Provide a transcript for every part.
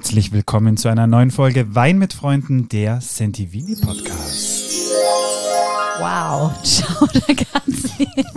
Herzlich willkommen zu einer neuen Folge Wein mit Freunden, der Sentivini Podcast. Wow, schau da ganz.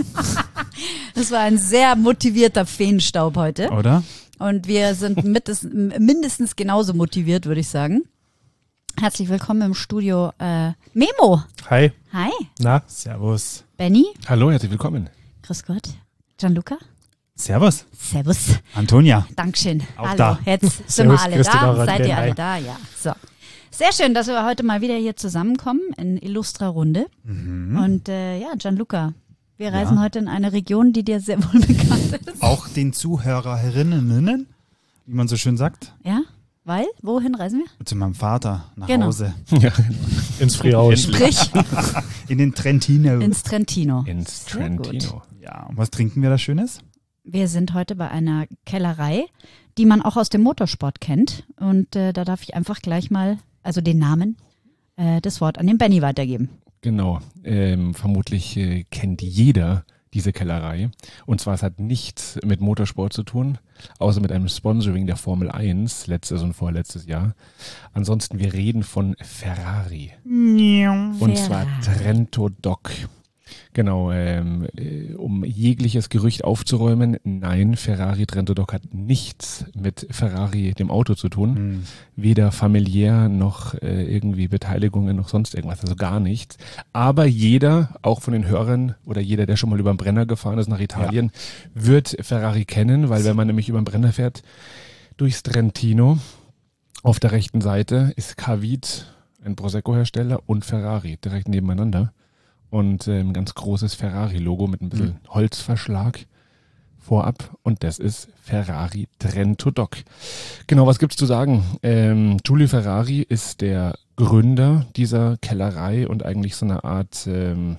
Das war ein sehr motivierter Feenstaub heute. Oder? Und wir sind mindestens genauso motiviert, würde ich sagen. Herzlich willkommen im Studio Memo. Hi. Hi. Na? Servus. Benny. Hallo, herzlich willkommen. Grüß Gott. Gianluca. Servus. Servus. Antonia. Dankeschön. Auch Hallo. da. Jetzt sind Servus, wir alle Christi da. Laura, Seid ihr hi. alle da? Ja. So. Sehr schön, dass wir heute mal wieder hier zusammenkommen in illustrer Runde. Und Gianluca, wir reisen heute in eine Region, die dir sehr wohl bekannt ist. Auch den Zuhörerinnen, wie man so schön sagt, Ja, weil? Wohin reisen wir? zu meinem Vater nach Genau. Hause. Ja, ins Friaus. Sprich, In den Trentino. ins Trentino. Ins Sehr gut. Trentino. Ja, und was trinken wir da Schönes? Wir sind heute bei einer Kellerei, die man auch aus dem Motorsport kennt. Und da darf ich einfach gleich mal, also den Namen, das Wort an den Benny weitergeben. Genau. Vermutlich kennt jeder diese Kellerei. Und zwar, es hat nichts mit Motorsport zu tun, außer mit einem Sponsoring der Formel 1, letztes und vorletztes Jahr. Ansonsten, wir reden von Ferrari. Und zwar Trento Doc. Genau, um jegliches Gerücht aufzuräumen, nein, Ferrari Trento Doc hat nichts mit Ferrari, dem Auto, zu tun. Weder familiär noch irgendwie Beteiligungen noch sonst irgendwas, also gar nichts. Aber jeder, auch von den Hörern oder jeder, der schon mal über den Brenner gefahren ist nach Italien, wird Ferrari kennen, weil wenn man nämlich über den Brenner fährt, durchs Trentino, auf der rechten Seite ist Cavit, ein Prosecco-Hersteller, und Ferrari direkt nebeneinander. Und ein ganz großes Ferrari-Logo mit ein bisschen Holzverschlag vorab. Und das ist Ferrari Trento Doc. Genau, was gibt's zu sagen? Giulio Ferrari ist der Gründer dieser Kellerei und eigentlich so eine Art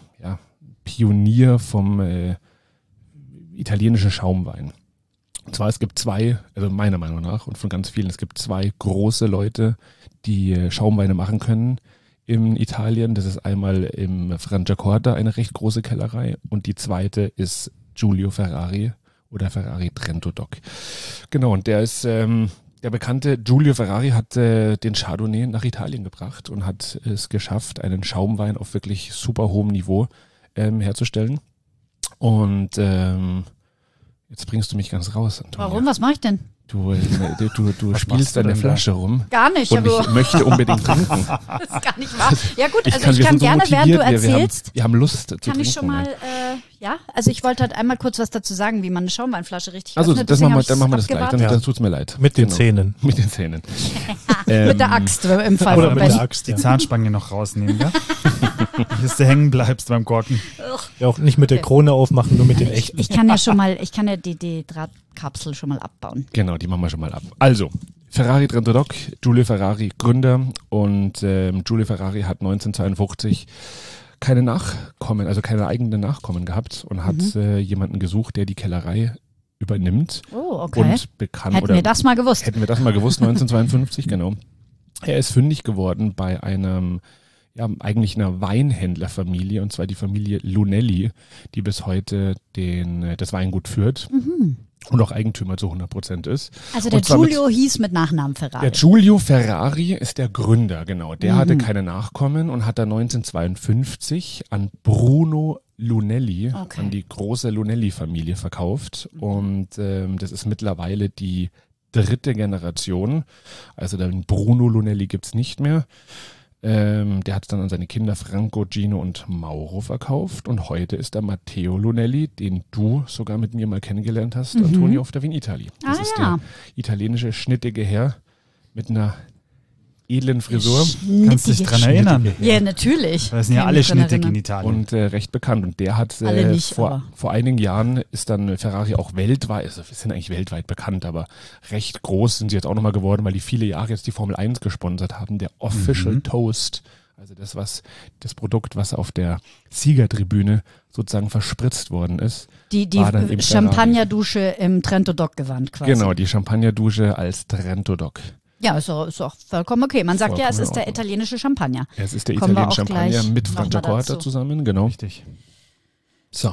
Pionier vom italienischen Schaumwein. Und zwar, es gibt zwei, also meiner Meinung nach und von ganz vielen, es gibt zwei große Leute, die Schaumweine machen können in Italien. Das ist einmal im Franciacorta eine recht große Kellerei und die zweite ist Giulio Ferrari oder Ferrari Trento Doc. Genau, und der ist, der bekannte Giulio Ferrari hat den Chardonnay nach Italien gebracht und hat es geschafft, einen Schaumwein auf wirklich super hohem Niveau herzustellen. Und jetzt bringst du mich ganz raus, Antonia. Warum? Was mache ich denn? Du spielst deine Flasche rum. Gar nicht. Und Aber ich möchte unbedingt trinken. das ist gar nicht wahr. Ja gut, also wir ich kann sind so gerne, während du motiviert, erzählst, wir haben Lust zu kann trinken. ich schon mal, also ich wollte halt einmal kurz was dazu sagen, wie man eine Schaumweinflasche richtig Also öffnet. dann Deswegen machen hab wir das ich's gleich, abgewartet. dann tut's mir leid. Mit den Genau. Zähnen. Mit den Zähnen. Mit der Axt im Fall Oder von mit Benny. der Axt, Die ja. Zahnspange noch rausnehmen, ja? Bis du hängen bleibst beim Korken. Ja, auch nicht mit der Krone aufmachen, nur mit den echten. Ich kann ja die Drahtkapsel schon mal abbauen. Genau, die machen wir schon mal ab. Also, Ferrari Trento Doc, Giulio Ferrari Gründer, und Giulio Ferrari hat 1952 keine Nachkommen, also keine eigenen Nachkommen gehabt und hat jemanden gesucht, der die Kellerei übernimmt. Oh, okay. Und bekannt, Hätten wir das mal gewusst. Hätten wir das mal gewusst, 1952, genau. Er ist fündig geworden bei einem, eigentlich einer Weinhändlerfamilie, und zwar die Familie Lunelli, die bis heute das Weingut führt und auch Eigentümer zu 100% ist. Also der Und zwar Giulio hieß mit Nachnamen Ferrari. Der Giulio Ferrari ist der Gründer, genau. Der hatte keine Nachkommen und hat dann 1952 an Bruno Lunelli, an die große Lunelli-Familie verkauft. Und das ist mittlerweile die dritte Generation. Also den Bruno Lunelli gibt's nicht mehr. Der hat es dann an seine Kinder Franco, Gino und Mauro verkauft. Und heute ist der Matteo Lunelli, den du sogar mit mir mal kennengelernt hast, Antonio, auf der Wien Itali. Das ist der italienische schnittige Herr mit einer edlen Frisur Kannst dich dran erinnern? Ja, natürlich. Das sind ja Kann alle mich dran schnittig erinnern. in Italien. und recht bekannt. Und der hat Alle nicht, aber. vor einigen Jahren ist dann Ferrari auch weltweit, also wir sind eigentlich weltweit bekannt, aber recht groß sind sie jetzt auch nochmal geworden, weil die viele Jahre jetzt die Formel 1 gesponsert haben. Der Official Toast, also das Produkt, was auf der Siegertribüne sozusagen verspritzt worden ist. Die war dann im Champagnerdusche im Trento Doc Gewand quasi. Genau, die Champagnerdusche als Trento Doc. Ja, ist auch vollkommen okay. Man sagt ja, es Vollkommen ist in der Ordnung. italienische Champagner. Es ist der Kommen wir italienische auch Champagner gleich mit noch mal Franciacorta dazu. zusammen, genau. Richtig. So,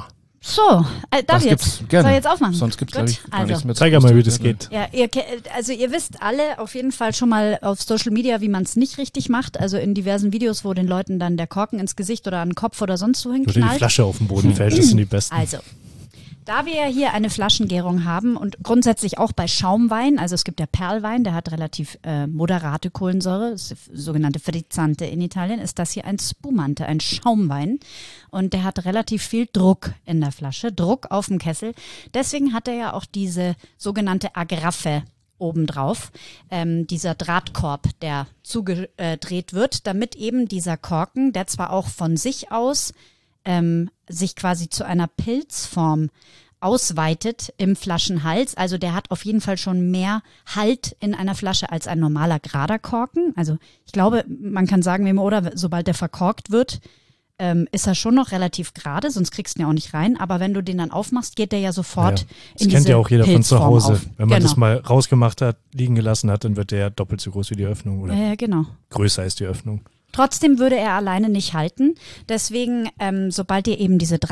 So, David, gibt's soll gerne. ich jetzt aufmachen? Sonst gibt es, Gut, glaube ich, gar also. nichts mehr zu Zeig mal, wie das posten. geht. Ja, ihr wisst alle auf jeden Fall schon mal auf Social Media, wie man es nicht richtig macht. Also in diversen Videos, wo den Leuten dann der Korken ins Gesicht oder an den Kopf oder sonst wo Oder die hinknallt. Flasche auf den Boden fällt, das sind die besten. Also, da wir ja hier eine Flaschengärung haben und grundsätzlich auch bei Schaumwein, also es gibt ja Perlwein, der hat relativ moderate Kohlensäure, das ist die sogenannte Frizzante in Italien, ist das hier ein Spumante, ein Schaumwein. Und der hat relativ viel Druck in der Flasche, Druck auf dem Kessel. Deswegen hat er ja auch diese sogenannte Agraffe obendrauf, dieser Drahtkorb, der zugedreht wird, damit eben dieser Korken, der zwar auch von sich aus sich quasi zu einer Pilzform ausweitet im Flaschenhals. Also der hat auf jeden Fall schon mehr Halt in einer Flasche als ein normaler gerader Korken. Also ich glaube, man kann sagen, oder sobald der verkorkt wird, ist er schon noch relativ gerade, sonst kriegst du ihn ja auch nicht rein. Aber wenn du den dann aufmachst, geht der ja sofort in Das diese kennt ja auch jeder von zu Pilzform Hause. auf. Wenn man genau. das mal rausgemacht hat, liegen gelassen hat, dann wird der doppelt so groß wie die Öffnung oder Genau. größer ist die Öffnung. Trotzdem würde er alleine nicht halten. Deswegen, sobald ihr eben diese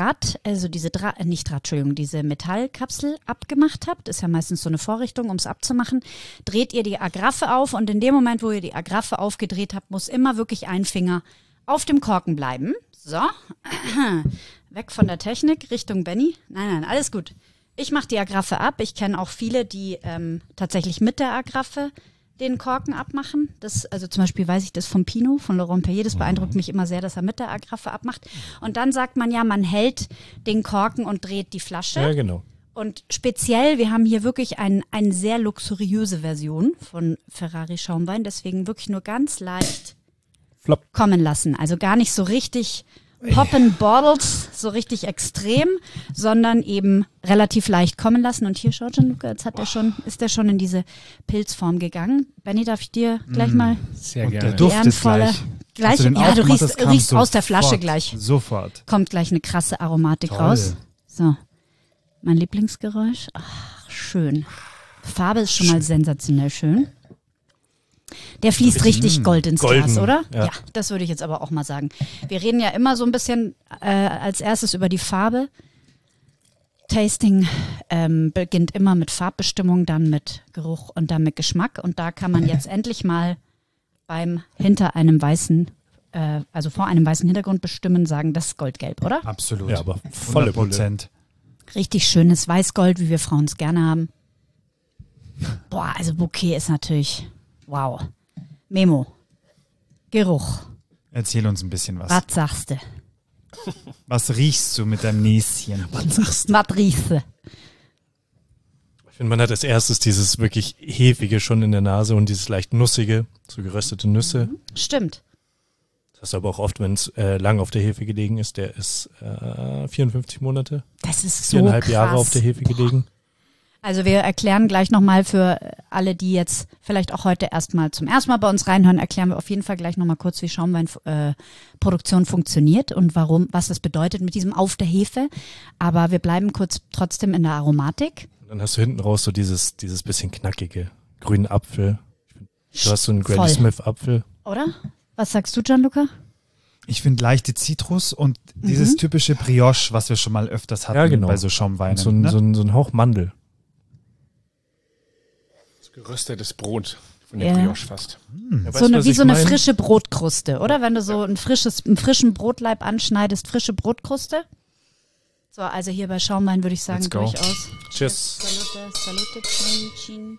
diese Metallkapsel abgemacht habt, ist ja meistens so eine Vorrichtung, um es abzumachen, dreht ihr die Agraffe auf und in dem Moment, wo ihr die Agraffe aufgedreht habt, muss immer wirklich ein Finger auf dem Korken bleiben. So, weg von der Technik, Richtung Benny. Nein, alles gut. Ich mache die Agraffe ab. Ich kenne auch viele, die tatsächlich mit der Agraffe den Korken abmachen. Also zum Beispiel weiß ich das vom Pinot, von Laurent Perrier. Das beeindruckt mich immer sehr, dass er mit der Agraffe abmacht. Und dann sagt man ja, man hält den Korken und dreht die Flasche. Ja, genau. Und speziell, wir haben hier wirklich eine sehr luxuriöse Version von Ferrari Schaumwein. Deswegen wirklich nur ganz leicht Flop. kommen lassen. Also gar nicht so richtig poppen Bottles, so richtig extrem, sondern eben relativ leicht kommen lassen. Und hier, schau Gianluca, jetzt ist der schon in diese Pilzform gegangen. Benny, darf ich dir gleich mal Sehr Und gerne. der Duft ist ehrenvolle- gleich. Als du den Ja, du aufgemacht hast, kam riechst aus der Flasche sofort, gleich. Sofort. Kommt gleich eine krasse Aromatik Toll. raus. So, mein Lieblingsgeräusch. Ach, schön. Farbe ist schon mal sensationell schön. Der fließt richtig Gold ins golden, Glas, oder? ja. Ja, das würde ich jetzt aber auch mal sagen. Wir reden ja immer so ein bisschen als erstes über die Farbe. Tasting beginnt immer mit Farbbestimmung, dann mit Geruch und dann mit Geschmack. Und da kann man jetzt endlich mal hinter einem weißen, also vor einem weißen Hintergrund bestimmen, sagen, das ist Goldgelb, oder? Absolut. Ja, aber volle Pulle. 100%. Richtig schönes Weißgold, wie wir Frauen es gerne haben. Boah, also Bouquet ist natürlich wow. Memo. Geruch. Erzähl uns ein bisschen was. Was sagst du? Was riechst du mit deinem Näschen? Was riechst du? Ich finde, man hat als erstes dieses wirklich Hefige schon in der Nase und dieses leicht Nussige, so geröstete Nüsse. Stimmt. Das hast du aber auch oft, wenn es lang auf der Hefe gelegen ist. Der ist 54 Monate, Das ist so 4,5 krass. Jahre auf der Hefe gelegen. Also wir erklären gleich nochmal für alle, die jetzt vielleicht auch heute zum ersten Mal bei uns reinhören, erklären wir auf jeden Fall gleich nochmal kurz, wie Schaumweinproduktion funktioniert und was das bedeutet mit diesem auf der Hefe. Aber wir bleiben kurz trotzdem in der Aromatik. Und dann hast du hinten raus so dieses bisschen knackige, grünen Apfel. Du hast so einen Granny Voll. Smith Apfel. Oder? Was sagst du, Gianluca? Ich finde leichte Zitrus und dieses typische Brioche, was wir schon mal öfters hatten Ja, genau. bei so Und Schaumweinen. so ne? ein Hauch Mandel. Geröstetes Brot von der Ja. Brioche fast. Ja, weißt So du, was wie ich so eine mein? frische Brotkruste, oder? Wenn du so einen frischen Brotleib anschneidest, frische Brotkruste. So, also hier bei Schaumwein würde ich sagen, Let's go. durchaus. Cheers. Salute, chin, chin.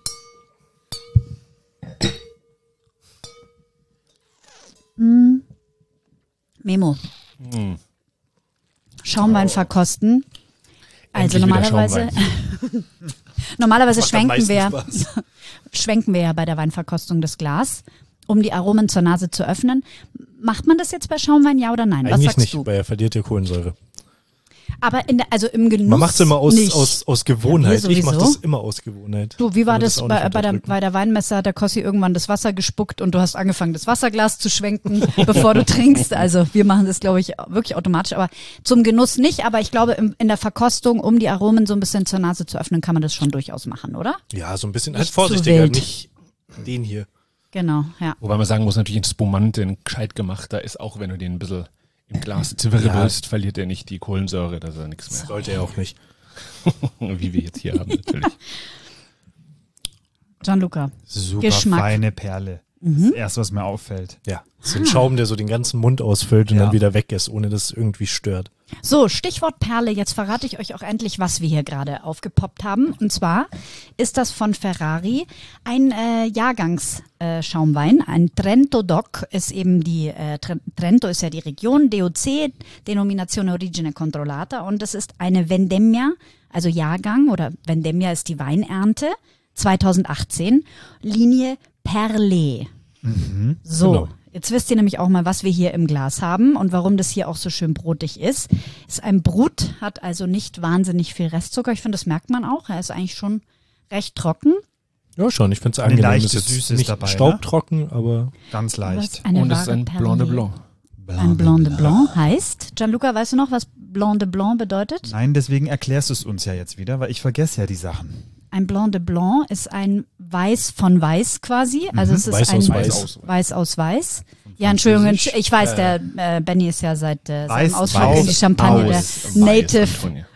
Memo. Schaumwein verkosten. Also Endlich wieder normalerweise, Schaumwein. normalerweise Macht am schwenken meisten wir, Spaß. schwenken wir ja bei der Weinverkostung das Glas, um die Aromen zur Nase zu öffnen. Macht man das jetzt bei Schaumwein, ja oder nein? Was Eigentlich sagst nicht, du? weil er verliert ja Kohlensäure. Aber also im Genuss Man macht es immer nicht. aus Gewohnheit. Ja, wir Ich mache sowieso. das immer aus Gewohnheit. Du, wie war Ich will das auch nicht bei unterdrücken. der Weinmesse? Hat der Kossi irgendwann das Wasser gespuckt und du hast angefangen, das Wasserglas zu schwenken, bevor du trinkst. Also wir machen das, glaube ich, wirklich automatisch. Aber zum Genuss nicht. Aber ich glaube, in der Verkostung, um die Aromen so ein bisschen zur Nase zu öffnen, kann man das schon durchaus machen, oder? Ja, so ein bisschen. Nicht Halt zu vorsichtiger, wild. nicht den hier. Genau, ja. Wobei man sagen muss, natürlich ein Spumante, ein gescheit gemachter, ist auch, wenn du den ein bisschen im Glas zwirbelst, verliert er nicht die Kohlensäure, dass er nichts mehr. Sollte er auch nicht. Wie wir jetzt hier haben, natürlich. Gianluca. Super Geschmack. feine Perle. Das erste, was mir auffällt. Ja, so ein Schaum, der so den ganzen Mund ausfüllt und Ja. dann wieder weg ist, ohne dass es irgendwie stört. So, Stichwort Perle. Jetzt verrate ich euch auch endlich, was wir hier gerade aufgepoppt haben. Und zwar ist das von Ferrari ein Jahrgangsschaumwein. Ein Trento DOC ist eben Trento ist ja die Region, DOC, Denominazione Origine Controllata. Und das ist eine Vendemmia, also Jahrgang, oder Vendemmia ist die Weinernte, 2018, Linie Perle. So, Genau. jetzt wisst ihr nämlich auch mal, was wir hier im Glas haben und warum das hier auch so schön brotig ist. Ist ein Brut, hat also nicht wahnsinnig viel Restzucker. Ich finde, das merkt man auch. Er ist eigentlich schon recht trocken. Ja, schon. Ich finde es Eine angenehm. leichte Ist jetzt Süße ist nicht dabei, ne? staubtrocken, aber Ganz Aber es leicht. ist eine Und es ist wahre ein Perle. Blanc de Blanc. Ein Blanc de Blanc heißt, Gianluca, weißt du noch, was Blanc de Blanc bedeutet? Nein, deswegen erklärst du es uns ja jetzt wieder, weil ich vergesse ja die Sachen. Ein Blanc de Blanc ist ein Weiß von Weiß quasi. Also es ist Weiß ein aus Weiß. Weiß aus Weiß. Ja, Entschuldigung, ich weiß, der Benny ist ja seit seinem Ausflug in die Champagne der Native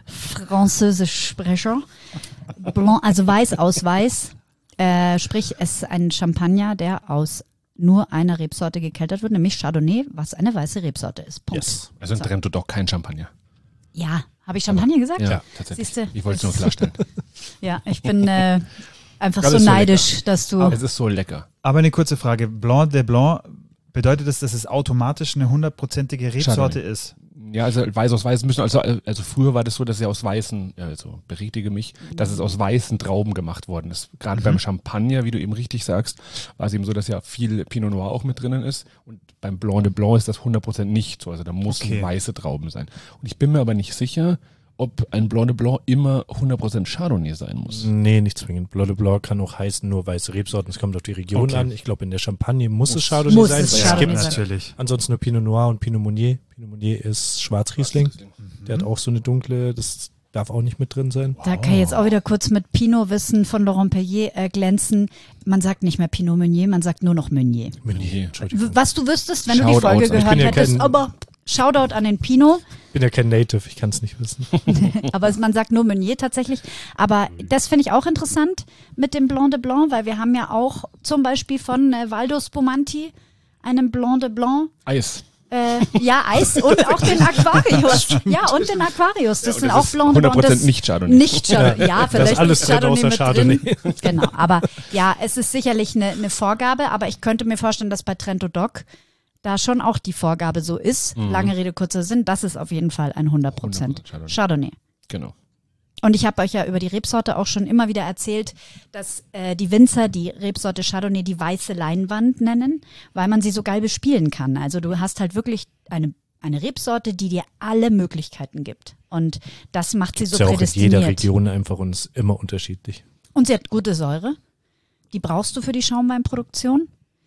Französisch-Sprecher. Blanc, also Weiß aus Weiß. Sprich, es ist ein Champagner, der aus nur einer Rebsorte gekeltert wird, nämlich Chardonnay, was eine weiße Rebsorte ist. Punkt. yes. Also ein Trento DOC, kein Champagner. Ja, habe ich Champagner gesagt? Ja, tatsächlich. Siehste? Ich wollte es nur klarstellen. Ja, ich bin einfach Das so ist so neidisch, dass du... Es ist so lecker. Aber eine kurze Frage. Blanc de Blanc, bedeutet das, dass es automatisch eine 100%ige Rebsorte Chardonnay. ist? Ja, also Weiß aus Weiß müssen, also früher war das so, dass sie aus weißen, also berichtige mich, dass es aus weißen Trauben gemacht worden ist. Gerade beim Champagner, wie du eben richtig sagst, war es eben so, dass ja viel Pinot Noir auch mit drinnen ist. Und beim Blanc de Blanc ist das 100% nicht so. Also da müssen Okay. weiße Trauben sein. Und ich bin mir aber nicht sicher, ob ein Blanc de Blanc immer 100% Chardonnay sein muss. Nee, nicht zwingend. Blanc de Blanc kann auch heißen, nur weiße Rebsorten. Es kommt auf die Region Okay. an. Ich glaube, in der Champagne muss es Chardonnay Muss sein. es weil Chardonnay es sein. gibt Natürlich. ansonsten nur Pinot Noir und Pinot Meunier. Pinot Meunier ist Schwarzriesling. Der hat auch so eine dunkle, das darf auch nicht mit drin sein. Da kann ich jetzt auch wieder kurz mit Pinot-Wissen von Laurent Perrier glänzen. Man sagt nicht mehr Pinot Meunier, man sagt nur noch Meunier. Meunier. Entschuldigung. Was du wüsstest, wenn du die Shoutouts Folge an- Ich gehört bin ja hättest, kein- aber Shoutout an den Pinot. Ich bin ja kein Native, ich kann es nicht wissen. Aber man sagt nur Meunier tatsächlich. Aber das finde ich auch interessant mit dem Blanc de Blanc, weil wir haben ja auch zum Beispiel von Valdo Spumanti einen Blanc de Blanc. Eis. Ja, Eis und auch den Aquarius. Ja, und den Aquarius. Das und sind das auch ist Blanc de Blanc. 100% Das- nicht Chardonnay. Nicht Chardonnay. Ja, vielleicht alles ist drin Chardonnay außer mit Chardonnay. drin. Genau, aber ja, es ist sicherlich eine Vorgabe, aber ich könnte mir vorstellen, dass bei Trento DOC da schon auch die Vorgabe so ist. Lange Rede, kurzer Sinn, das ist auf jeden Fall ein 100% 100% Chardonnay. Genau. Und ich habe euch ja über die Rebsorte auch schon immer wieder erzählt, dass die Winzer die Rebsorte Chardonnay die weiße Leinwand nennen, weil man sie so geil bespielen kann. Also du hast halt wirklich eine Rebsorte, die dir alle Möglichkeiten gibt. Und das macht sie so Ist ja auch in prädestiniert. jeder Region einfach und ist immer unterschiedlich. Und sie hat gute Säure. Die brauchst du für die Schaumweinproduktion.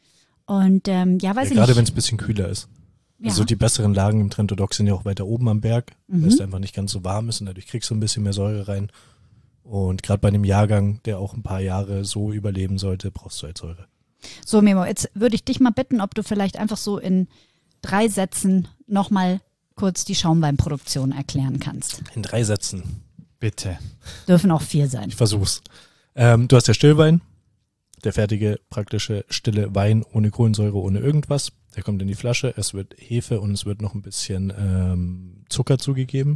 Und ja, weiß ich Gerade nicht. wenn es ein bisschen kühler ist. Ja. Also die besseren Lagen im Trento DOC sind ja auch weiter oben am Berg, weil es einfach nicht ganz so warm ist und dadurch kriegst du ein bisschen mehr Säure rein. Und gerade bei einem Jahrgang, der auch ein paar Jahre so überleben sollte, brauchst du halt Säure. So, Memo, jetzt würde ich dich mal bitten, ob du vielleicht einfach so in 3 Sätzen nochmal kurz die Schaumweinproduktion erklären kannst. In 3 Sätzen. Bitte. Dürfen auch 4 sein. Ich versuch's. Du hast ja Stillwein, der fertige, praktische, stille Wein ohne Kohlensäure, ohne irgendwas. Der kommt in die Flasche, es wird Hefe und es wird noch ein bisschen Zucker zugegeben.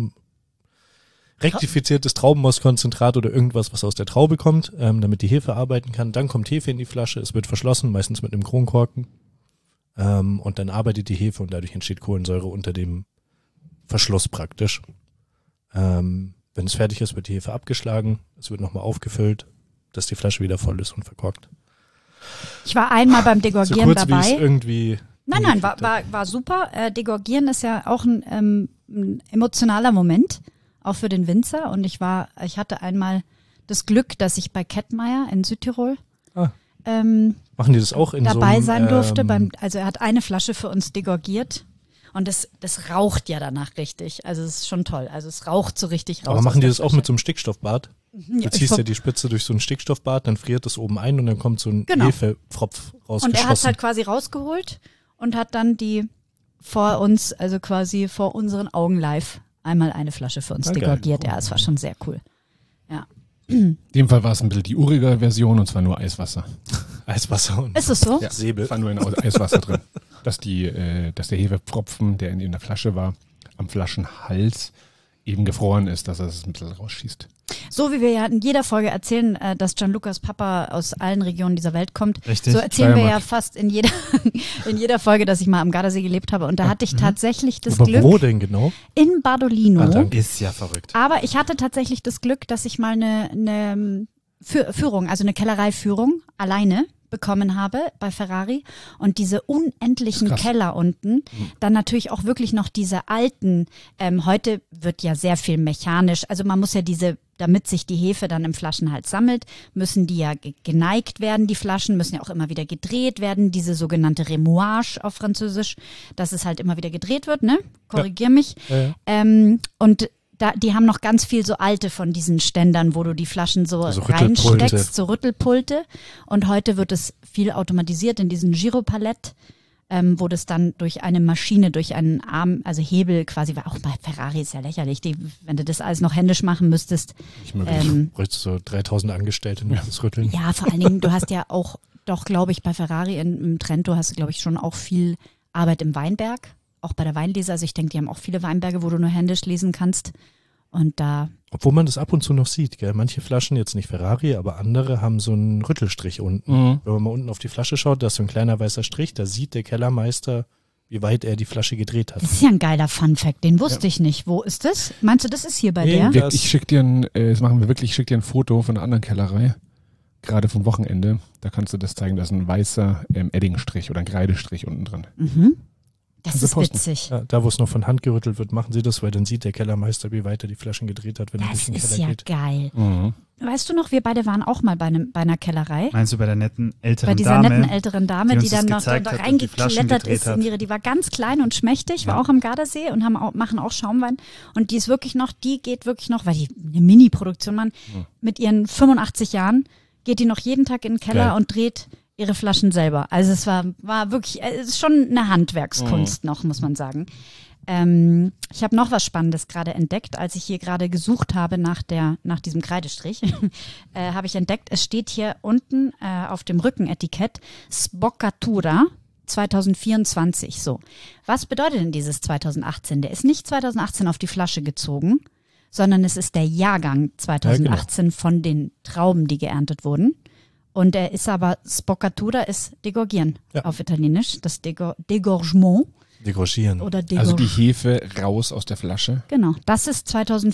Rektifiziertes Traubenmostkonzentrat oder irgendwas, was aus der Traube kommt, damit die Hefe arbeiten kann. Dann kommt Hefe in die Flasche, es wird verschlossen, meistens mit einem Kronkorken. Und dann arbeitet die Hefe und dadurch entsteht Kohlensäure unter dem Verschluss praktisch. Wenn es fertig ist, wird die Hefe abgeschlagen, es wird nochmal aufgefüllt, dass die Flasche wieder voll ist und verkorkt. Ich war einmal beim So Degorgieren kurz wie es dabei. irgendwie... Nein, war super. Degorgieren ist ja auch ein emotionaler Moment, auch für den Winzer. Und ich hatte einmal das Glück, dass ich bei Kettmeier in Südtirol Machen die das auch in dabei so einem, sein durfte. Also er hat eine Flasche für uns degorgiert. Und das raucht ja danach richtig. Also es ist schon toll. Also es raucht so richtig raus. aber machen aus die der das auch Flasche. mit so einem Stickstoffbad? Du ziehst ja die Spitze durch so ein Stickstoffbad, dann friert es oben ein und dann kommt so ein Genau. Hefepfropf Und er hat es rausgeschossen. halt quasi rausgeholt und hat dann die vor uns, also quasi vor unseren Augen live, einmal eine Flasche für uns degorgiert. Ja, es war schon sehr cool. Ja. In dem Fall war es ein bisschen die urige Version und zwar nur Eiswasser. Eiswasser und Ist es so? Ja, Säbel. es war nur in Eiswasser drin. Dass der Hefepfropfen, der in der Flasche war, am Flaschenhals eben gefroren ist, dass er es ein bisschen rausschießt. So wie wir ja in jeder Folge erzählen, dass Gianlucas Papa aus allen Regionen dieser Welt kommt, Richtig. so erzählen wir ja Steiermark. fast in jeder Folge, dass ich mal am Gardasee gelebt habe. Und da hatte ich tatsächlich das Aber Glück wo denn genau? in Bardolino. Ah, danke. Ist ja verrückt. Aber ich hatte tatsächlich das Glück, dass ich mal eine Führung, also eine Kellereiführung alleine bekommen habe bei Ferrari und diese unendlichen Krass. Keller unten, dann natürlich auch wirklich noch diese alten, heute wird ja sehr viel mechanisch, also man muss ja damit sich die Hefe dann im Flaschenhals sammelt, müssen die ja geneigt werden, die Flaschen müssen ja auch immer wieder gedreht werden, diese sogenannte Remouage auf Französisch, dass es halt immer wieder gedreht wird, ne? Korrigier mich. Ja. Und die haben noch ganz viel so alte von diesen Ständern, wo du die Flaschen so Also Rüttelpulte. reinsteckst, so Rüttelpulte. Und heute wird es viel automatisiert in diesen Giropalett, wo das dann durch eine Maschine, durch einen Arm, also Hebel quasi, weil auch bei Ferrari ist ja lächerlich, wenn du das alles noch händisch machen müsstest. Nicht möglich. Bräuchst du so 3000 Angestellte nur das Rütteln? Ja, vor allen Dingen, du hast ja auch, doch glaube ich, bei Ferrari im Trento hast du, glaube ich, schon auch viel Arbeit im Weinberg. Auch bei der Weinlese, also ich denke, die haben auch viele Weinberge, wo du nur händisch lesen kannst. Und da. Obwohl man das ab und zu noch sieht, gell? Manche Flaschen, jetzt nicht Ferrari, aber andere haben so einen Rüttelstrich unten. Mhm. Wenn man mal unten auf die Flasche schaut, da ist so ein kleiner weißer Strich, da sieht der Kellermeister, wie weit er die Flasche gedreht hat. Das ist ja ein geiler Funfact, den wusste ich nicht. Wo ist das? Meinst du, das ist hier bei Nee, der? das- Ich schicke dir ich schick dir ein Foto von einer anderen Kellerei, gerade vom Wochenende. Da kannst du das zeigen, da ist ein weißer Eddingstrich oder ein Kreidestrich unten drin. Mhm. Das Kannst du ist posten. witzig. Ja, da, wo es noch von Hand gerüttelt wird, machen sie das, weil dann sieht der Kellermeister, wie weit er die Flaschen gedreht hat, wenn er durch Das den ist Keller ja geht. geil. Mhm. Weißt du noch, wir beide waren auch mal bei einer Kellerei. Meinst du bei der netten älteren Bei dieser Dame? netten älteren Dame, die die uns dann das noch da gezeigt hat und die Flaschen reingeklettert gedreht ist hat. die war ganz klein und schmächtig, war Ja. auch am Gardasee und machen auch Schaumwein. Und die geht wirklich noch, weil die eine Mini-Produktion machen, mit ihren 85 Jahren, geht die noch jeden Tag in den Keller Geil. und dreht ihre Flaschen selber. Also es war wirklich, es ist schon eine Handwerkskunst noch, muss man sagen. Ich habe noch was Spannendes gerade entdeckt, als ich hier gerade gesucht habe nach diesem Kreidestrich, habe ich entdeckt, es steht hier unten auf dem Rückenetikett Sboccatura 2024. So, was bedeutet denn dieses 2018? Der ist nicht 2018 auf die Flasche gezogen, sondern es ist der Jahrgang 2018 von den Trauben, die geerntet wurden. Und er ist aber, Sboccatura ist degorgieren auf Italienisch, das Degorgement Degrogieren. oder Also die Hefe raus aus der Flasche. Genau, das ist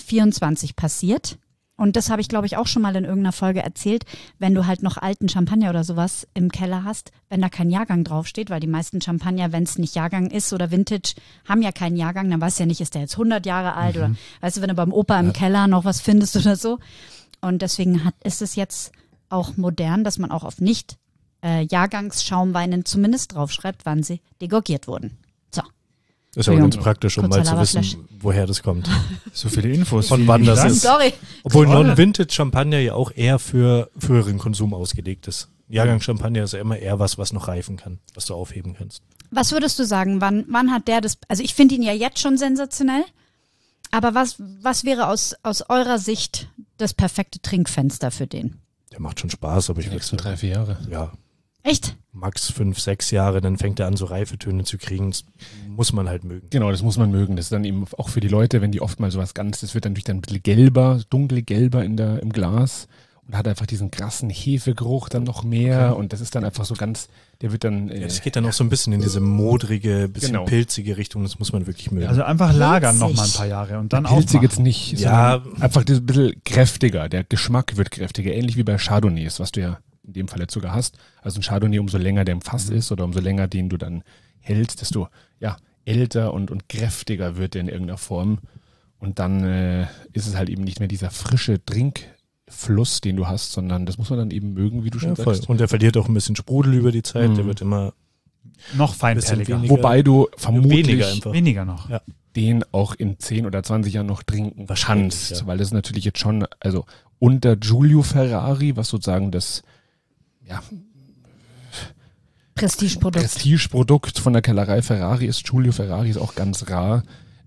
2024 passiert. Und das habe ich, glaube ich, auch schon mal in irgendeiner Folge erzählt, wenn du halt noch alten Champagner oder sowas im Keller hast, wenn da kein Jahrgang draufsteht, weil die meisten Champagner, wenn es nicht Jahrgang ist oder Vintage, haben ja keinen Jahrgang, dann weißt du ja nicht, ist der jetzt 100 Jahre alt oder weißt du, wenn du beim Opa im Keller noch was findest oder so. Und deswegen ist es jetzt auch modern, dass man auch auf nicht Jahrgangsschaumweinen zumindest draufschreibt, wann sie degorgiert wurden. So. Das ist aber ganz Entschuldigung. praktisch, um Kurzer mal zu Lavaflash. wissen, woher das kommt. So viele Infos. Von Vielen wann das Dank. ist. Sorry. Obwohl Toll. Non-Vintage-Champagner ja auch eher für früheren Konsum ausgelegt ist. Jahrgang-Champagner ist ja immer eher was noch reifen kann, was du aufheben kannst. Was würdest du sagen, wann hat der das, also ich finde ihn ja jetzt schon sensationell, aber was wäre aus eurer Sicht das perfekte Trinkfenster für den? Der macht schon Spaß, aber ich Die würde nächsten 3-4 Jahre. ja, Echt? max 5, 6 Jahre, dann fängt er an, so Reifetöne zu kriegen. Das muss man halt mögen. Genau, das muss man mögen. Das ist dann eben auch für die Leute, wenn die oft mal sowas das wird dann durch ein bisschen gelber, dunkelgelber im Glas und hat einfach diesen krassen Hefegeruch dann noch mehr und das ist dann einfach so ganz, der wird dann... Ja, das geht dann auch so ein bisschen in diese modrige, bisschen Genau. pilzige Richtung, das muss man wirklich mögen. Also einfach lagern Pilzig. noch mal ein paar Jahre und dann Pilzig aufmachen. jetzt nicht, Ja. sondern einfach ein bisschen kräftiger. Der Geschmack wird kräftiger, ähnlich wie bei Chardonnays, was du ja in dem Fall jetzt sogar hast. Also ein Chardonnay, umso länger der im Fass ist oder umso länger den du dann hältst, desto älter und kräftiger wird der in irgendeiner Form. Und dann ist es halt eben nicht mehr dieser frische Trinkfluss, den du hast, sondern das muss man dann eben mögen, wie du schon ja, voll. sagst. Und der verliert auch ein bisschen Sprudel über die Zeit, der wird immer Noch feinperliger. weniger. Wobei du vermutlich weniger einfach. Weniger noch. Ja. den auch in 10 oder 20 Jahren noch trinken Wahrscheinlich, kannst. ja. Weil das ist natürlich jetzt schon, also unter Giulio Ferrari, was sozusagen das Prestigeprodukt von der Kellerei Ferrari ist. Giulio Ferrari ist auch ganz rar.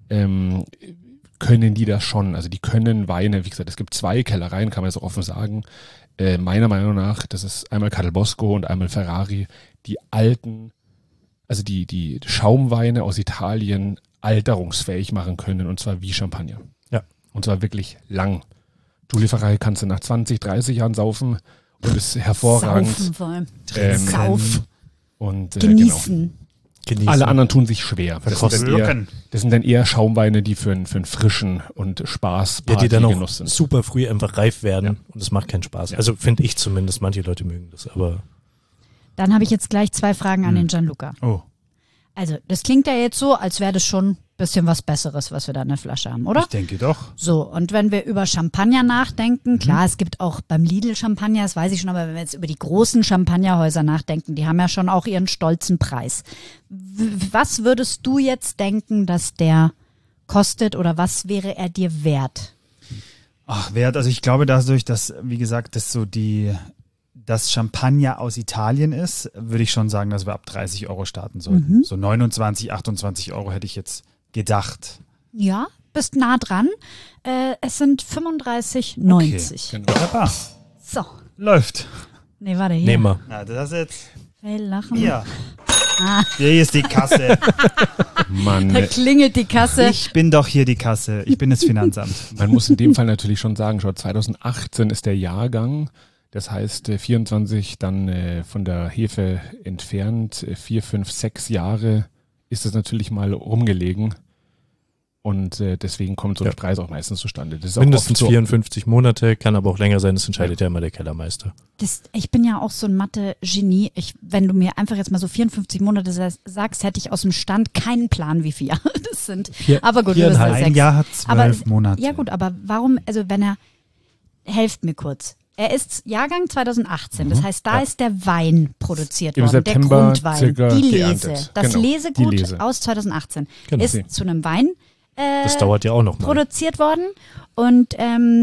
Können die das schon? Also die können Weine, wie gesagt, es gibt 2 Kellereien, kann man jetzt auch offen sagen. Meiner Meinung nach, das ist einmal Cadel Bosco und einmal Ferrari, die alten, also die Schaumweine aus Italien alterungsfähig machen können, und zwar wie Champagner. Ja. Und zwar wirklich lang. Giulio Ferrari kannst du nach 20, 30 Jahren saufen und ist hervorragend. Saufen vor allem. Sauf. Und Genießen. Genießen. Alle anderen tun sich schwer. Das Verkosten. sind dann eher Schaumweine, die für einen frischen und Spaß Ja, die dann auch Genuss sind. super früh einfach reif werden und es macht keinen Spaß. Ja. Also finde ich zumindest, manche Leute mögen das, aber Dann habe ich jetzt gleich 2 Fragen an den Gianluca. Oh, Also, das klingt ja jetzt so, als wäre das schon ein bisschen was Besseres, was wir da in der Flasche haben, oder? ich denke doch. So, und wenn wir über Champagner nachdenken, klar, es gibt auch beim Lidl Champagner, das weiß ich schon, aber wenn wir jetzt über die großen Champagnerhäuser nachdenken, die haben ja schon auch ihren stolzen Preis. Was würdest du jetzt denken, dass der kostet oder was wäre er dir wert? Ach, wert, also ich glaube dadurch, dass, wie gesagt, das Champagner aus Italien ist, würde ich schon sagen, dass wir ab 30 Euro starten sollten. So 29, 28 Euro hätte ich jetzt gedacht. Ja, bist nah dran. Es sind 35,90. Genau. Wunderbar. So. Läuft. Nee, warte, hier. nehmen wir. Na, das jetzt. Hey, lachen. Hier. Hier ist die Kasse. Man, Da klingelt die Kasse. Ich bin doch hier die Kasse. Ich bin das Finanzamt. man muss in dem Fall natürlich schon sagen, schon 2018 ist der Jahrgang. Das heißt, 24 dann von der Hefe entfernt, 4, 5, 6 Jahre ist es natürlich mal rumgelegen. Und deswegen kommt so ein Preis auch meistens zustande. Das ist auch Mindestens oft so. 54 Monate, kann aber auch länger sein, das entscheidet ja immer der Kellermeister. Ich bin ja auch so ein Mathe-Genie. Wenn du mir einfach jetzt mal so 54 Monate sagst, hätte ich aus dem Stand keinen Plan, wie viele Jahre das sind. Aber gut, du bist ja 4,5. 6. Ein Jahr hat 12 Monate. Ja gut, aber warum, also wenn er, helft mir kurz. Er ist Jahrgang 2018, das heißt, da ist der Wein produziert Im worden, September der Grundwein, circa die Lese, geerntet. das Genau, Lesegut die Lese. aus 2018 Genau. ist zu einem Wein Das dauert ja auch noch mal. produziert worden und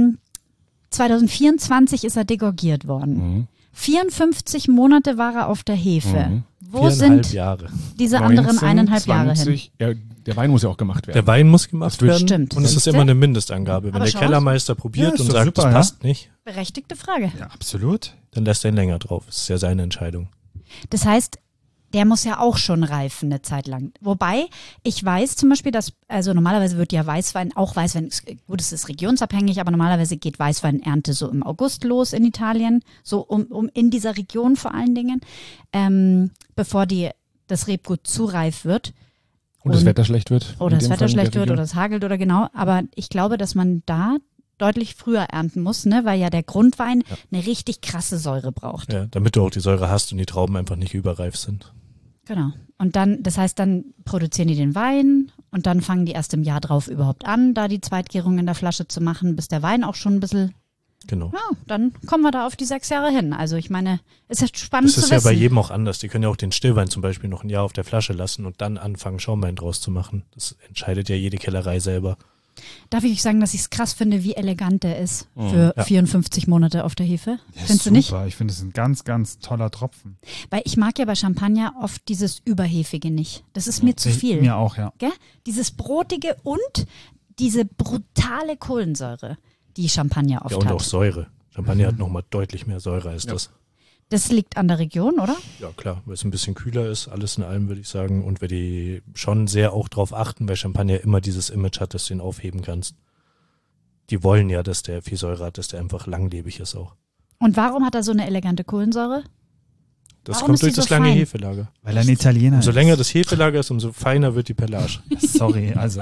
2024 ist er degorgiert worden. 54 Monate war er auf der Hefe. Wo 4,5 sind Jahre. diese anderen 19, 1,5 Jahre hin? 20, ja, der Wein muss ja auch gemacht werden. Der Wein muss gemacht werden Stimmt. und es ist Siehste? immer eine Mindestangabe. Wenn Aber der schau. Kellermeister probiert Ja, ist und doch sagt, super, das ja. passt nicht, Berechtigte Frage. Ja, absolut. dann lässt er ihn länger drauf. Das ist ja seine Entscheidung. Das heißt, der muss ja auch schon reifen eine Zeit lang. Wobei, ich weiß zum Beispiel, dass, also normalerweise wird ja Weißwein, auch Weißwein, gut, es ist regionsabhängig, aber normalerweise geht Weißweinernte so im August los in Italien, so um in dieser Region vor allen Dingen, bevor das Rebgut zu reif wird. und das Wetter schlecht wird. Oder in das dem Wetter Fall in der schlecht wird Region. oder es hagelt oder genau. Aber ich glaube, dass man da deutlich früher ernten muss, ne, weil ja der Grundwein eine richtig krasse Säure braucht. Ja, damit du auch die Säure hast und die Trauben einfach nicht überreif sind. Genau. Und dann, das heißt, dann produzieren die den Wein und dann fangen die erst im Jahr drauf überhaupt an, da die Zweitgärung in der Flasche zu machen, bis der Wein auch schon ein bisschen, Genau. ja, dann kommen wir da auf die 6 Jahre hin. Also ich meine, ist ja spannend Das zu ist ja wissen. bei jedem auch anders. Die können ja auch den Stillwein zum Beispiel noch ein Jahr auf der Flasche lassen und dann anfangen, Schaumwein draus zu machen. Das entscheidet ja jede Kellerei selber. Darf ich euch sagen, dass ich es krass finde, wie elegant der ist für Ja. 54 Monate auf der Hefe? Ja, Findest du nicht? super. Ich finde es ein ganz, ganz toller Tropfen. Weil ich mag ja bei Champagner oft dieses Überhefige nicht. Das ist mir zu viel. Mir auch, ja. Gell? Dieses Brotige und diese brutale Kohlensäure, die Champagner oft Ja, und hat. auch Säure. Champagner hat nochmal deutlich mehr Säure als das. Das liegt an der Region, oder? Ja, klar, weil es ein bisschen kühler ist, alles in allem, würde ich sagen. Und wir die schon sehr auch drauf achten, weil Champagner immer dieses Image hat, dass du ihn aufheben kannst. Die wollen ja, dass der viel Säure hat, dass der einfach langlebig ist auch. Und warum hat er so eine elegante Kohlensäure? Das Warum kommt ist die durch so das lange fein? Hefelager. Weil er ein Italiener Umso ist. länger das Hefelager ist, umso feiner wird die Perlage. Sorry, also.